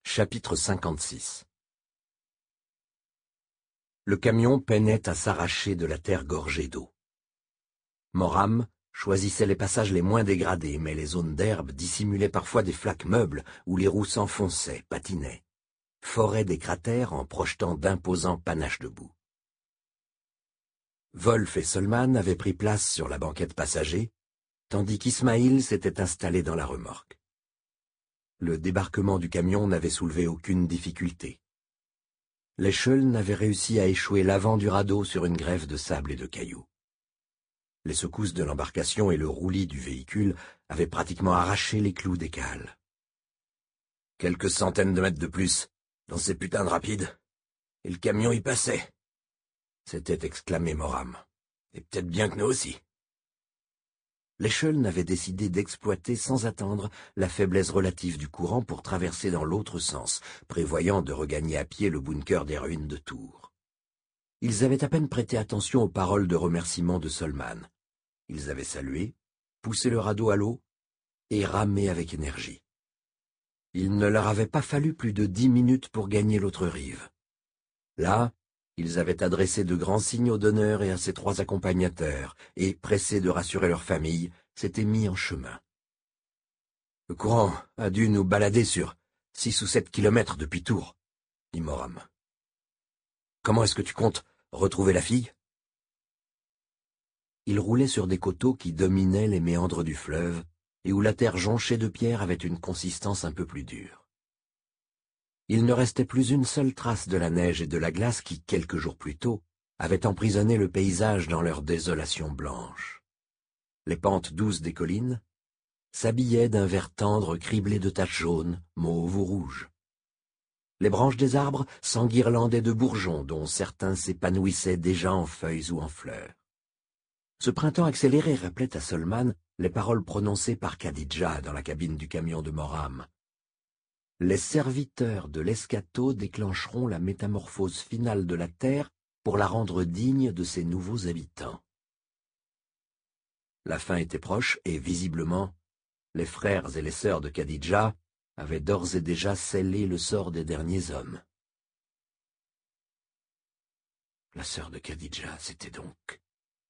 Chapitre 56. Le camion peinait à s'arracher de la terre gorgée d'eau. Moram choisissait les passages les moins dégradés, mais les zones d'herbe dissimulaient parfois des flaques meubles où les roues s'enfonçaient, patinaient, foraient des cratères en projetant d'imposants panaches de boue. Wolf et Solman avaient pris place sur la banquette passager, tandis qu'Ismaïl s'était installé dans la remorque. Le débarquement du camion n'avait soulevé aucune difficulté. L'échelle n'avait réussi à échouer l'avant du radeau sur une grève de sable et de cailloux. Les secousses de l'embarcation et le roulis du véhicule avaient pratiquement arraché les clous des cales. Quelques centaines de mètres de plus, dans ces putains de rapides, et le camion y passait, s'était exclamé Moram. Et peut-être bien que nous aussi. L'échelle n'avait décidé d'exploiter sans attendre la faiblesse relative du courant pour traverser dans l'autre sens, prévoyant de regagner à pied le bunker des ruines de Tours. Ils avaient à peine prêté attention aux paroles de remerciement de Solman. Ils avaient salué, poussé le radeau à l'eau et ramé avec énergie. Il ne leur avait pas fallu plus de 10 minutes pour gagner l'autre rive. Là, ils avaient adressé de grands signaux d'honneur et à ses 3 accompagnateurs, et, pressés de rassurer leur famille, s'étaient mis en chemin. Le courant a dû nous balader sur 6 ou 7 kilomètres depuis Tours, dit Moram. Comment est-ce que tu comptes retrouver la fille? Ils roulaient sur des coteaux qui dominaient les méandres du fleuve, et où la terre jonchée de pierres avait une consistance un peu plus dure. Il ne restait plus une seule trace de la neige et de la glace qui, quelques jours plus tôt, avaient emprisonné le paysage dans leur désolation blanche. Les pentes douces des collines s'habillaient d'un vert tendre criblé de taches jaunes, mauves ou rouges. Les branches des arbres s'enguirlandaient de bourgeons dont certains s'épanouissaient déjà en feuilles ou en fleurs. Ce printemps accéléré rappelait à Solman les paroles prononcées par Khadija dans la cabine du camion de Moram. Les serviteurs de l'escateau déclencheront la métamorphose finale de la terre pour la rendre digne de ses nouveaux habitants. La fin était proche et, visiblement, les frères et les sœurs de Khadija avaient d'ores et déjà scellé le sort des derniers hommes. La sœur de Khadija, c'était donc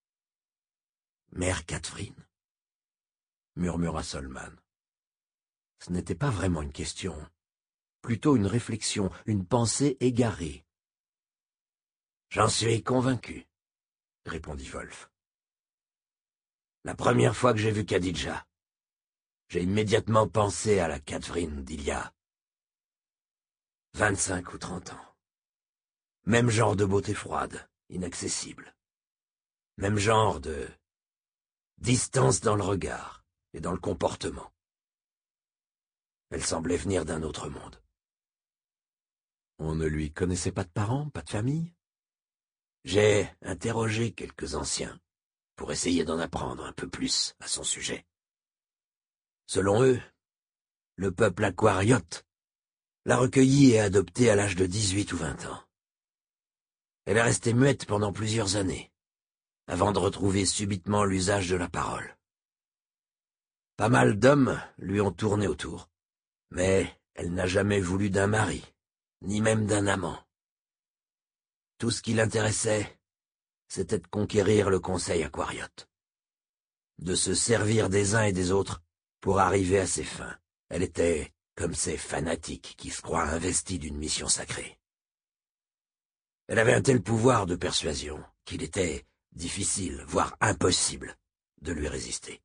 Mère Catherine, murmura Solman. Ce n'était pas vraiment une question, plutôt une réflexion, une pensée égarée. « J'en suis convaincu, » répondit Wolf. « La première fois que j'ai vu Khadija, j'ai immédiatement pensé à la Catherine d'il y a 25 ou 30 ans. Même genre de beauté froide, inaccessible. Même genre de distance dans le regard et dans le comportement. Elle semblait venir d'un autre monde. » On ne lui connaissait pas de parents, pas de famille? J'ai interrogé quelques anciens pour essayer d'en apprendre un peu plus à son sujet. Selon eux, le peuple aquariote l'a recueillie et adoptée à l'âge de 18 ou 20 ans. Elle est restée muette pendant plusieurs années, avant de retrouver subitement l'usage de la parole. Pas mal d'hommes lui ont tourné autour, mais elle n'a jamais voulu d'un mari, ni même d'un amant. Tout ce qui l'intéressait, c'était de conquérir le conseil aquariote, de se servir des uns et des autres pour arriver à ses fins. Elle était comme ces fanatiques qui se croient investis d'une mission sacrée. Elle avait un tel pouvoir de persuasion qu'il était difficile, voire impossible, de lui résister.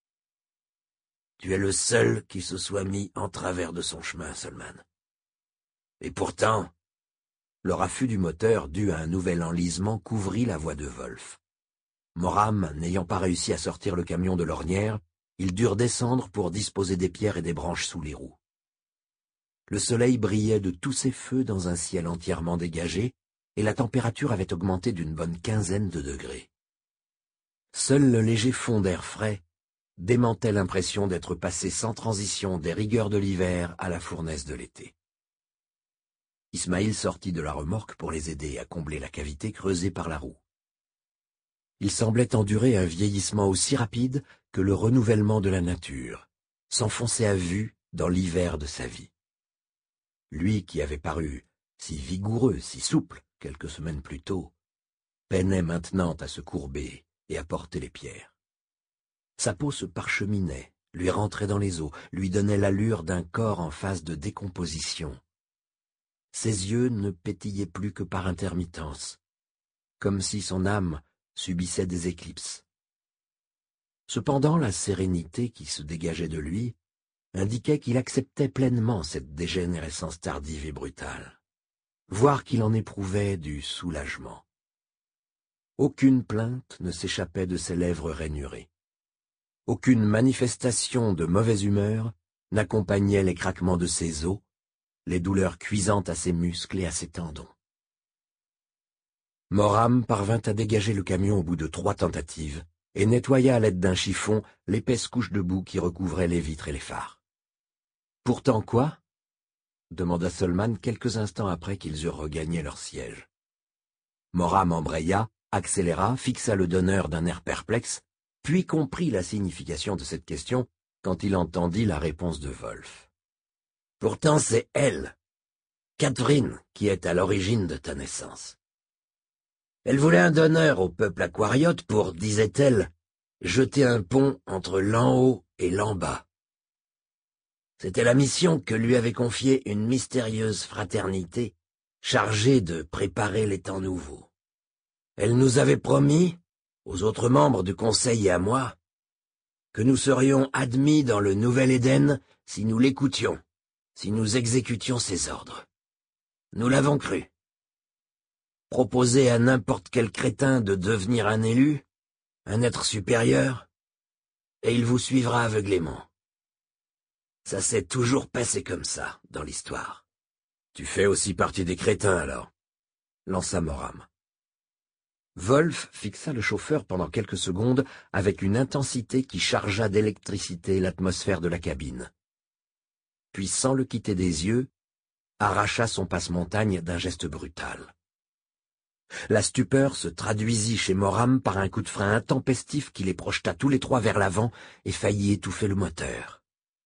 Tu es le seul qui se soit mis en travers de son chemin, Solman. Et pourtant, le raffut du moteur dû à un nouvel enlisement couvrit la voie de Wolf. Moram, n'ayant pas réussi à sortir le camion de l'ornière, ils durent descendre pour disposer des pierres et des branches sous les roues. Le soleil brillait de tous ses feux dans un ciel entièrement dégagé, et la température avait augmenté d'une bonne 15aine de degrés. Seul le léger fond d'air frais démentait l'impression d'être passé sans transition des rigueurs de l'hiver à la fournaise de l'été. Ismaïl sortit de la remorque pour les aider à combler la cavité creusée par la roue. Il semblait endurer un vieillissement aussi rapide que le renouvellement de la nature, s'enfoncer à vue dans l'hiver de sa vie. lui qui avait paru si vigoureux, si souple, quelques semaines plus tôt, peinait maintenant à se courber et à porter les pierres. Sa peau se parcheminait, lui rentrait dans les os, lui donnait l'allure d'un corps en phase de décomposition. Ses yeux ne pétillaient plus que par intermittence, comme si son âme subissait des éclipses. Cependant, la sérénité qui se dégageait de lui indiquait qu'il acceptait pleinement cette dégénérescence tardive et brutale, voire qu'il en éprouvait du soulagement. Aucune plainte ne s'échappait de ses lèvres rainurées. Aucune manifestation de mauvaise humeur n'accompagnait les craquements de ses os, les douleurs cuisantes à ses muscles et à ses tendons. Moram parvint à dégager le camion au bout de 3 tentatives et nettoya à l'aide d'un chiffon l'épaisse couche de boue qui recouvrait les vitres et les phares. « Pourtant quoi ?» demanda Solman quelques instants après qu'ils eurent regagné leur siège. Moram embraya, accéléra, fixa le donneur d'un air perplexe, puis comprit la signification de cette question quand il entendit la réponse de Wolf. « Pourtant c'est elle, Catherine, qui est à l'origine de ta naissance. Elle voulait un donneur au peuple aquariote pour, disait-elle, jeter un pont entre l'en haut et l'en bas. C'était la mission que lui avait confiée une mystérieuse fraternité chargée de préparer les temps nouveaux. Elle nous avait promis, aux autres membres du Conseil et à moi, que nous serions admis dans le Nouvel Éden si nous l'écoutions, si nous exécutions ses ordres. Nous l'avons cru. Proposer à n'importe quel crétin de devenir un élu, un être supérieur, et il vous suivra aveuglément. Ça s'est toujours passé comme ça, dans l'histoire. Tu fais aussi partie des crétins, alors, lança Moram. Wolf fixa le chauffeur pendant quelques secondes avec une intensité qui chargea d'électricité l'atmosphère de la cabine. Puis, sans le quitter des yeux, arracha son passe-montagne d'un geste brutal. La stupeur se traduisit chez Moram par un coup de frein intempestif qui les projeta tous les 3 vers l'avant et faillit étouffer le moteur.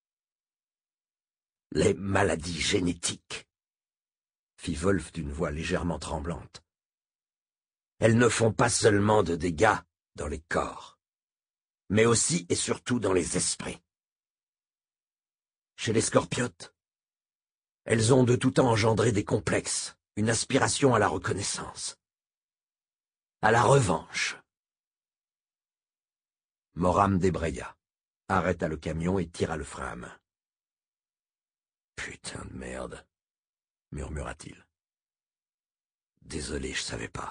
« Les maladies génétiques », fit Wolf d'une voix légèrement tremblante. « Elles ne font pas seulement de dégâts dans les corps, mais aussi et surtout dans les esprits. Chez les scorpiotes, elles ont de tout temps engendré des complexes, une aspiration à la reconnaissance, à la revanche. » Moram débraya, arrêta le camion et tira le frein à main. « Putain de merde, » murmura-t-il. « Désolé, je savais pas. »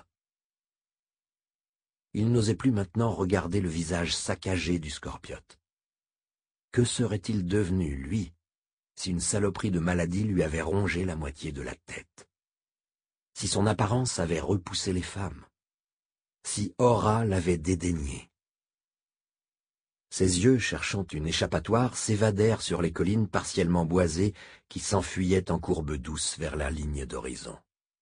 Il n'osait plus maintenant regarder le visage saccagé du scorpiote. Que serait-il devenu, lui, si une saloperie de maladie lui avait rongé la moitié de la tête? Si son apparence avait repoussé les femmes? Si Aura l'avait dédaigné? Ses yeux, cherchant une échappatoire, s'évadèrent sur les collines partiellement boisées qui s'enfuyaient en courbe douce vers la ligne d'horizon.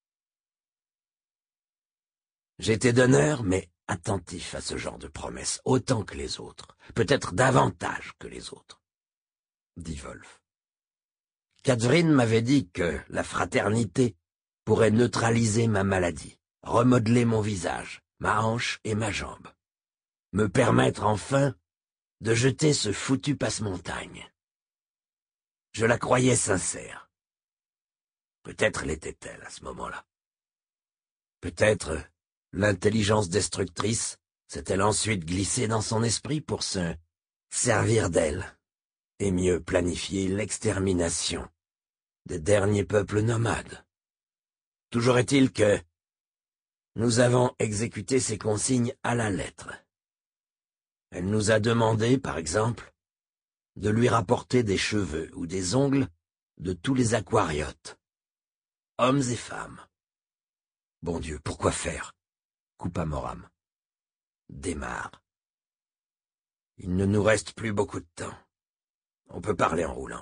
J'étais donneur, mais attentif à ce genre de promesses, autant que les autres, peut-être davantage que les autres, dit Wolf. Catherine m'avait dit que la fraternité pourrait neutraliser ma maladie, remodeler mon visage, ma hanche et ma jambe, me permettre enfin de jeter ce foutu passe-montagne. Je la croyais sincère. Peut-être l'était-elle à ce moment-là. Peut-être l'intelligence destructrice s'est-elle ensuite glissée dans son esprit pour se servir d'elle et mieux planifier l'extermination des derniers peuples nomades. Toujours est-il que nous avons exécuté ses consignes à la lettre. Elle nous a demandé, par exemple, de lui rapporter des cheveux ou des ongles de tous les aquariotes, hommes et femmes. Bon Dieu, pourquoi faire? Coupa Moram. Démarre. Il ne nous reste plus beaucoup de temps. On peut parler en roulant.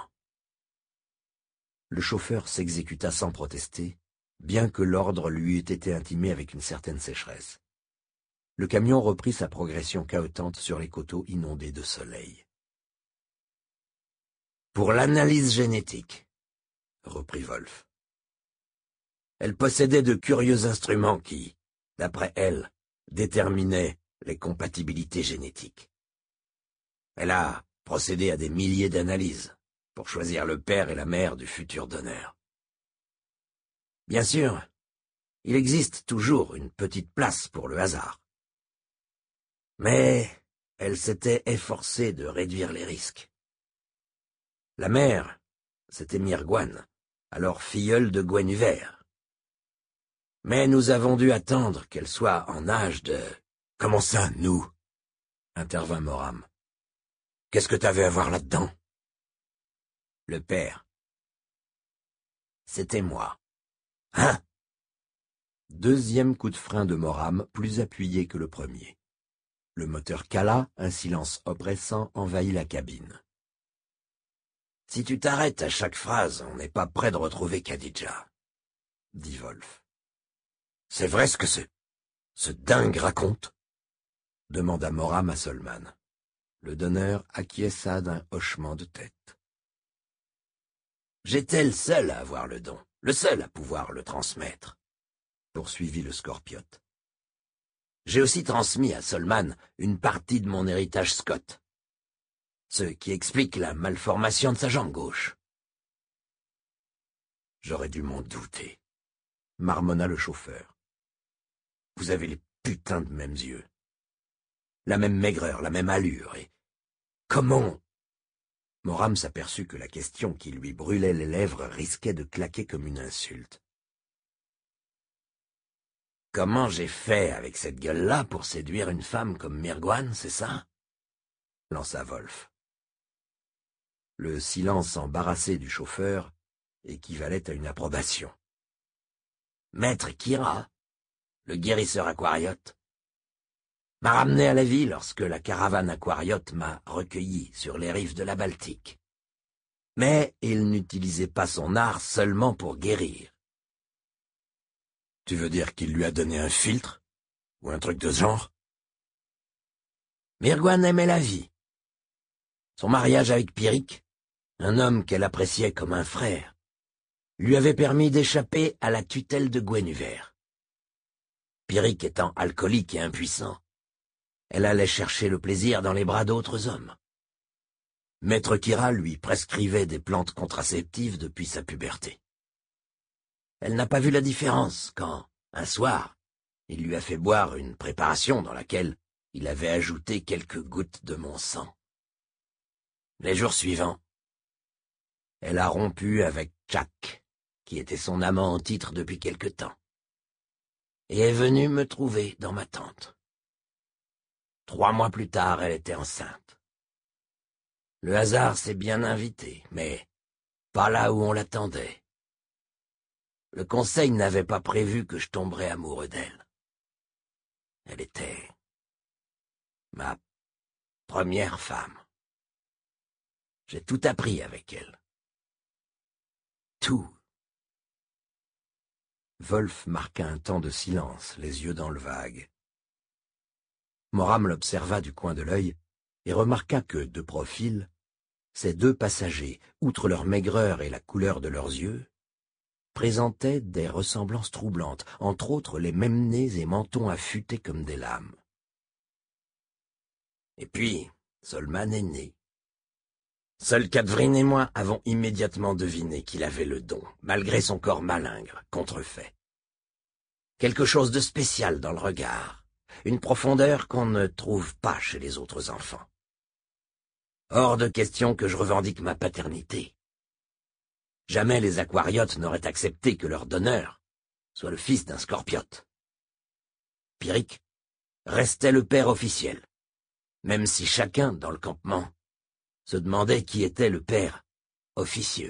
Le chauffeur s'exécuta sans protester, bien que l'ordre lui eût été intimé avec une certaine sécheresse. Le camion reprit sa progression cahotante sur les coteaux inondés de soleil. Pour l'analyse génétique, reprit Wolf. Elle possédait de curieux instruments qui, d'après elle, déterminaient les compatibilités génétiques. Elle a procédé à des milliers d'analyses pour choisir le père et la mère du futur donneur. Bien sûr, il existe toujours une petite place pour le hasard. Mais elle s'était efforcée de réduire les risques. La mère, c'était Myrgwan, alors filleule de Gwenhwyvar. Mais nous avons dû attendre qu'elle soit en âge de... « Comment ça, nous ?» intervint Moram. « Qu'est-ce que t'avais à voir là-dedans ?» Le père. C'était moi. Hein? Deuxième coup de frein de Moram, plus appuyé que le premier. Le moteur cala, un silence oppressant envahit la cabine. « Si tu t'arrêtes à chaque phrase, on n'est pas près de retrouver Khadija, » dit Wolf. « C'est vrai ce que ce dingue raconte ?» demanda Moram à Solman. Le donneur acquiesça d'un hochement de tête. « J'étais le seul à avoir le don, le seul à pouvoir le transmettre, » poursuivit le scorpiote. « J'ai aussi transmis à Solman une partie de mon héritage Scott, ce qui explique la malformation de sa jambe gauche. » J'aurais dû m'en douter, marmonna le chauffeur. Vous avez les putains de mêmes yeux. La même maigreur, la même allure, et... Comment? Moram s'aperçut que la question qui lui brûlait les lèvres risquait de claquer comme une insulte. Comment j'ai fait avec cette gueule-là pour séduire une femme comme Myrgwan, c'est ça? Lança Wolf. Le silence embarrassé du chauffeur équivalait à une approbation. Maître Kira, le guérisseur aquariote, m'a ramené à la vie lorsque la caravane aquariote m'a recueilli sur les rives de la Baltique. Mais il n'utilisait pas son art seulement pour guérir. Tu veux dire qu'il lui a donné un filtre? Ou un truc de ce genre? Myrgwan aimait la vie. Son mariage avec Pyrrhic, un homme qu'elle appréciait comme un frère, lui avait permis d'échapper à la tutelle de Gwenhwyvar. Pyrrhic étant alcoolique et impuissant, elle allait chercher le plaisir dans les bras d'autres hommes. Maître Kira lui prescrivait des plantes contraceptives depuis sa puberté. Elle n'a pas vu la différence quand, un soir, il lui a fait boire une préparation dans laquelle il avait ajouté quelques gouttes de mon sang. Les jours suivants, elle a rompu avec Jack, qui était son amant en titre depuis quelque temps, et est venue me trouver dans ma tente. 3 mois plus tard, elle était enceinte. Le hasard s'est bien invité, mais pas là où on l'attendait. Le conseil n'avait pas prévu que je tomberais amoureux d'elle. Elle était ma première femme. J'ai tout appris avec elle. Tout. Wolf marqua un temps de silence, les yeux dans le vague. Moram l'observa du coin de l'œil et remarqua que, de profil, ces 2 passagers, outre leur maigreur et la couleur de leurs yeux, présentaient des ressemblances troublantes, entre autres les mêmes nez et mentons affûtés comme des lames. Et puis, Solman est né. Seuls Cadvryn et moi avons immédiatement deviné qu'il avait le don, malgré son corps malingre, contrefait. Quelque chose de spécial dans le regard, une profondeur qu'on ne trouve pas chez les autres enfants. Hors de question que je revendique ma paternité. Jamais les aquariotes n'auraient accepté que leur donneur soit le fils d'un scorpiote. Pyrrhic restait le père officiel, même si chacun, dans le campement, se demandait qui était le père officieux.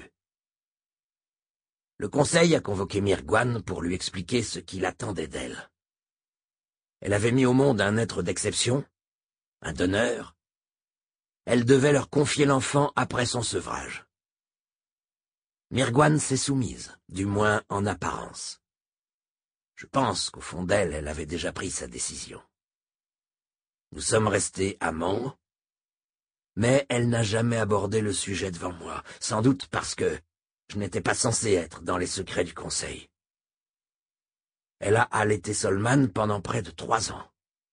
Le conseil a convoqué Myrgwan pour lui expliquer ce qu'il attendait d'elle. Elle avait mis au monde un être d'exception, un donneur. Elle devait leur confier l'enfant après son sevrage. Myrgwan s'est soumise, du moins en apparence. Je pense qu'au fond d'elle, elle avait déjà pris sa décision. Nous sommes restés amants, mais elle n'a jamais abordé le sujet devant moi, sans doute parce que Je n'étais pas censé être dans les secrets du conseil. Elle a allaité Solman pendant près de 3 ans.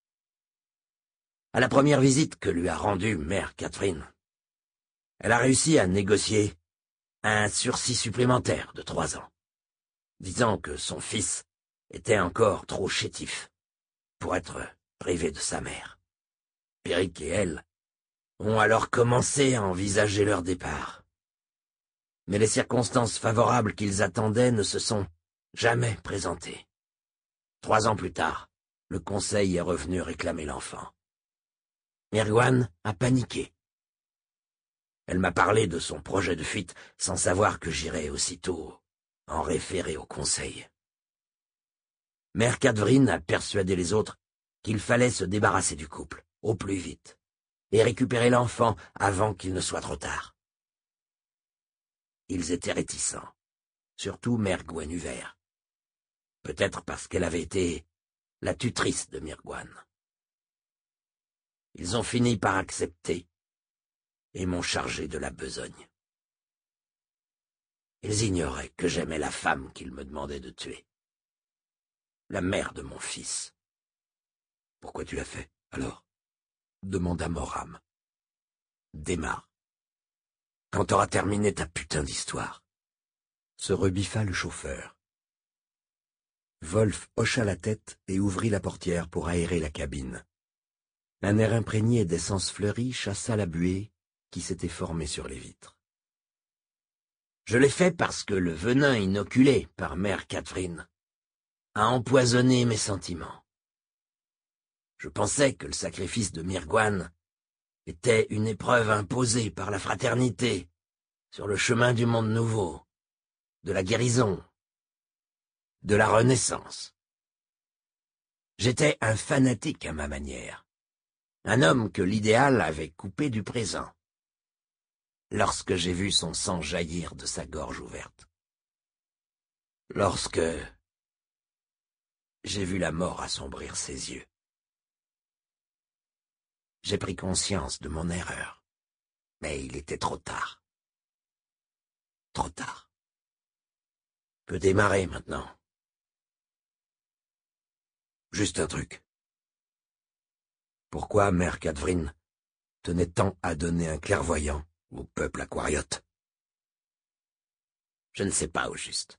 À la première visite que lui a rendue mère Catherine, elle a réussi à négocier un sursis supplémentaire de 3 ans, disant que son fils était encore trop chétif pour être privé de sa mère. Eric et elle ont alors commencé à envisager leur départ. Mais les circonstances favorables qu'ils attendaient ne se sont jamais présentées. 3 ans plus tard, le conseil est revenu réclamer l'enfant. Mirgwan a paniqué. Elle m'a parlé de son projet de fuite sans savoir que j'irais aussitôt en référer au conseil. Mère Catherine a persuadé les autres qu'il fallait se débarrasser du couple, au plus vite, et récupérer l'enfant avant qu'il ne soit trop tard. Ils étaient réticents, surtout Mère Gwenuver. Peut-être parce qu'elle avait été la tutrice de Mirgwan. Ils ont fini par accepter et m'ont chargé de la besogne. Ils ignoraient que j'aimais la femme qu'ils me demandaient de tuer. La mère de mon fils. « Pourquoi tu l'as fait, alors ?» demanda Moram. « Démarre. Quand t'auras terminé ta putain d'histoire. » se rebiffa le chauffeur. Wolf hocha la tête et ouvrit la portière pour aérer la cabine. Un air imprégné d'essence fleurie chassa la buée qui s'était formée sur les vitres. Je l'ai fait parce que le venin inoculé par mère Catherine a empoisonné mes sentiments. Je pensais que le sacrifice de Mirgwan était une épreuve imposée par la fraternité sur le chemin du monde nouveau, de la guérison, de la renaissance. J'étais un fanatique à ma manière, un homme que l'idéal avait coupé du présent, lorsque j'ai vu son sang jaillir de sa gorge ouverte. Lorsque j'ai vu la mort assombrir ses yeux. J'ai pris conscience de mon erreur, mais il était trop tard. Trop tard. Peut démarrer maintenant. Juste un truc. Pourquoi mère Catherine tenait tant à donner un clairvoyant au peuple aquariote? Je ne sais pas au juste.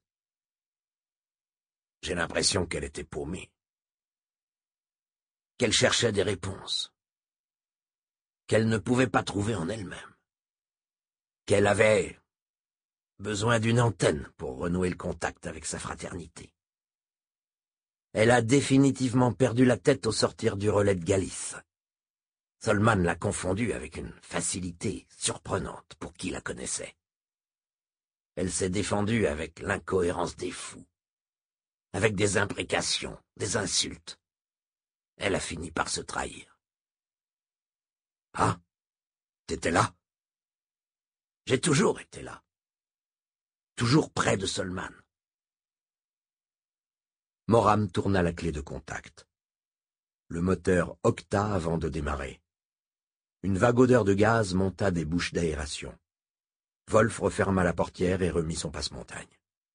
J'ai l'impression qu'elle était paumée. Qu'elle cherchait des réponses. Qu'elle ne pouvait pas trouver en elle-même. Qu'elle avait besoin d'une antenne pour renouer le contact avec sa fraternité. Elle a définitivement perdu la tête au sortir du relais de Galice. Solman l'a confondue avec une facilité surprenante pour qui la connaissait. Elle s'est défendue avec l'incohérence des fous, avec des imprécations, des insultes. Elle a fini par se trahir. Ah, t'étais là? J'ai toujours été là. Toujours près de Solman. Moram tourna la clé de contact. Le moteur octa avant de démarrer. Une vague odeur de gaz monta des bouches d'aération. Wolf referma la portière et remit son passe-montagne.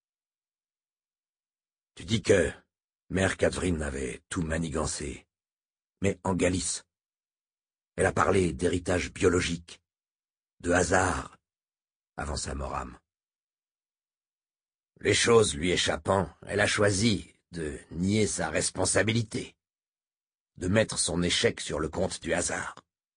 Tu dis que mère Catherine avait tout manigancé, mais en Galice. Elle a parlé d'héritage biologique, de hasard, avança Moram. Les choses lui échappant, elle a choisi de nier sa responsabilité, de mettre son échec sur le compte du hasard.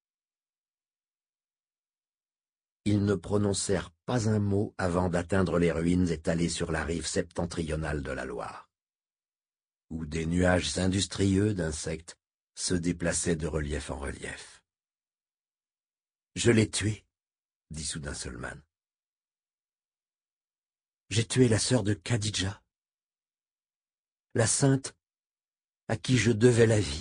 Ils ne prononcèrent pas un mot avant d'atteindre les ruines étalées sur la rive septentrionale de la Loire, où des nuages industrieux d'insectes se déplaçaient de relief en relief. « Je l'ai tué, » dit soudain Solman. « J'ai tué la sœur de Khadija, la sainte à qui je devais la vie. »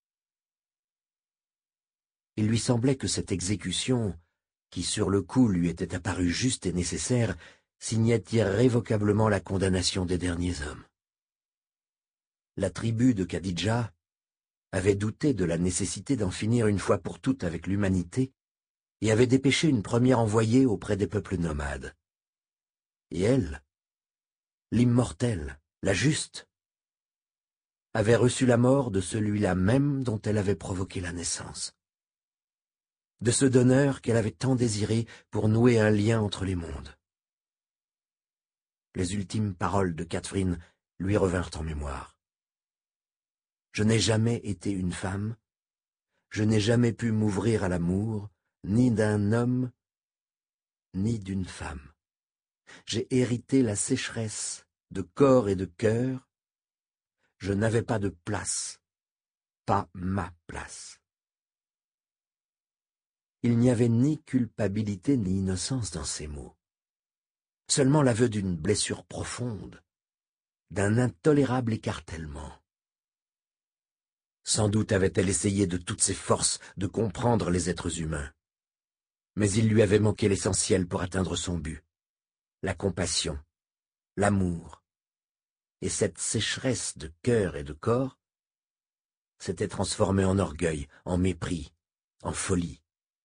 Il lui semblait que cette exécution, qui sur le coup lui était apparue juste et nécessaire, signait irrévocablement la condamnation des derniers hommes. La tribu de Khadija avait douté de la nécessité d'en finir une fois pour toutes avec l'humanité et avait dépêché une première envoyée auprès des peuples nomades. Et elle, l'immortelle, la juste, avait reçu la mort de celui-là même dont elle avait provoqué la naissance, de ce donneur qu'elle avait tant désiré pour nouer un lien entre les mondes. Les ultimes paroles de Catherine lui revinrent en mémoire. Je n'ai jamais été une femme, je n'ai jamais pu m'ouvrir à l'amour, ni d'un homme, ni d'une femme. J'ai hérité la sécheresse de corps et de cœur. Je n'avais pas de place, pas ma place. Il n'y avait ni culpabilité ni innocence dans ces mots, seulement l'aveu d'une blessure profonde, d'un intolérable écartèlement. Sans doute avait-elle essayé de toutes ses forces de comprendre les êtres humains, mais il lui avait manqué l'essentiel pour atteindre son but, la compassion, l'amour, et cette sécheresse de cœur et de corps s'était transformée en orgueil, en mépris, en folie.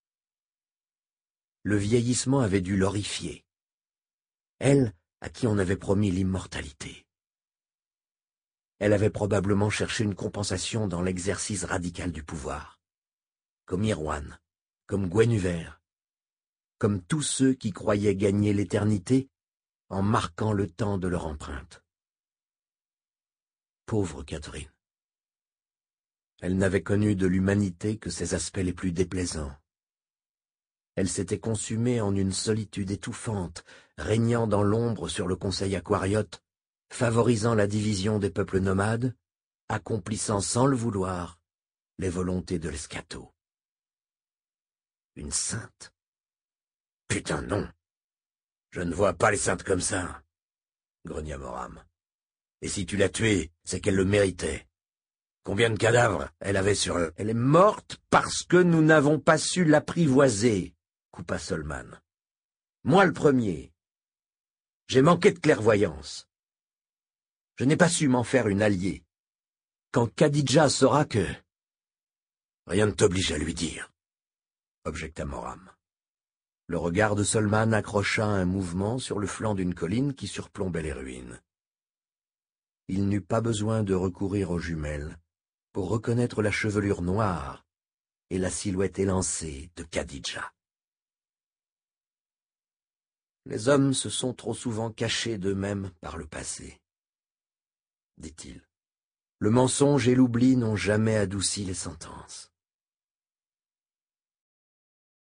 Le vieillissement avait dû l'horrifier, elle à qui on avait promis l'immortalité. Elle avait probablement cherché une compensation dans l'exercice radical du pouvoir, comme Irwan, comme Guenhuvert, comme tous ceux qui croyaient gagner l'éternité en marquant le temps de leur empreinte. Pauvre Catherine. Elle n'avait connu de l'humanité que ses aspects les plus déplaisants. Elle s'était consumée en une solitude étouffante, régnant dans l'ombre sur le conseil aquariote, favorisant la division des peuples nomades, accomplissant sans le vouloir les volontés de l'escato. Une sainte? Putain, non. Je ne vois pas les saintes comme ça, grogna Moram. Et si tu l'as tuée, c'est qu'elle le méritait. Combien de cadavres elle avait sur eux? Elle est morte parce que nous n'avons pas su l'apprivoiser, coupa Solman. Moi le premier. J'ai manqué de clairvoyance. Je n'ai pas su m'en faire une alliée. Quand Khadija saura que... Rien ne t'oblige à lui dire, objecta Moram. Le regard de Solman accrocha un mouvement sur le flanc d'une colline qui surplombait les ruines. Il n'eut pas besoin de recourir aux jumelles pour reconnaître la chevelure noire et la silhouette élancée de Khadija. Les hommes se sont trop souvent cachés d'eux-mêmes par le passé, dit-il. Le mensonge et l'oubli n'ont jamais adouci les sentences.